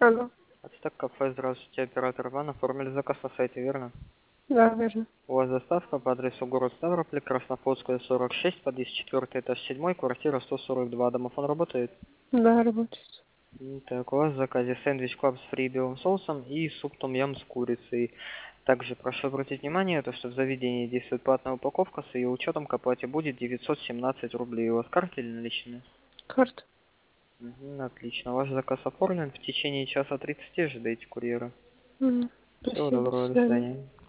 Алло. Ацтек кафе, здравствуйте, оператор Иван. Оформили заказ на сайте, верно? Да, верно. У вас доставка по адресу город Ставрополь, Краснофлотская, 46, подъезд 4, этаж 7, квартира 142. Домофон работает? Да, работает. Так, у вас в заказе сэндвич клаб с фри белым соусом и суп том-ям с курицей. Также прошу обратить внимание, то, что в заведении действует платная упаковка, с ее учетом к оплате будет 917 рублей. У вас карта или наличные? Карта. Отлично. Ваш заказ оформлен. В течение часа 30 ожидайте курьера. Всего Спасибо, до доброго, до свидания. свидания.